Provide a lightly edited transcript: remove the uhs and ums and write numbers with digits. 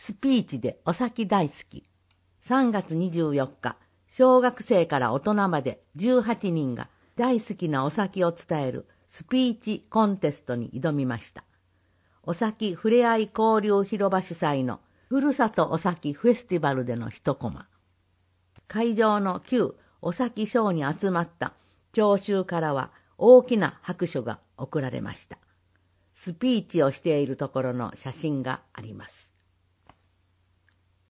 スピーチでお酒大好き。3月24日、小学生から大人まで18人が大好きなお酒を伝えるスピーチコンテストに挑みました。お酒ふれあい交流広場主催のふるさとお酒フェスティバルでの一コマ。会場の旧お酒ショーに集まった聴衆からは大きな拍手が送られました。スピーチをしているところの写真があります。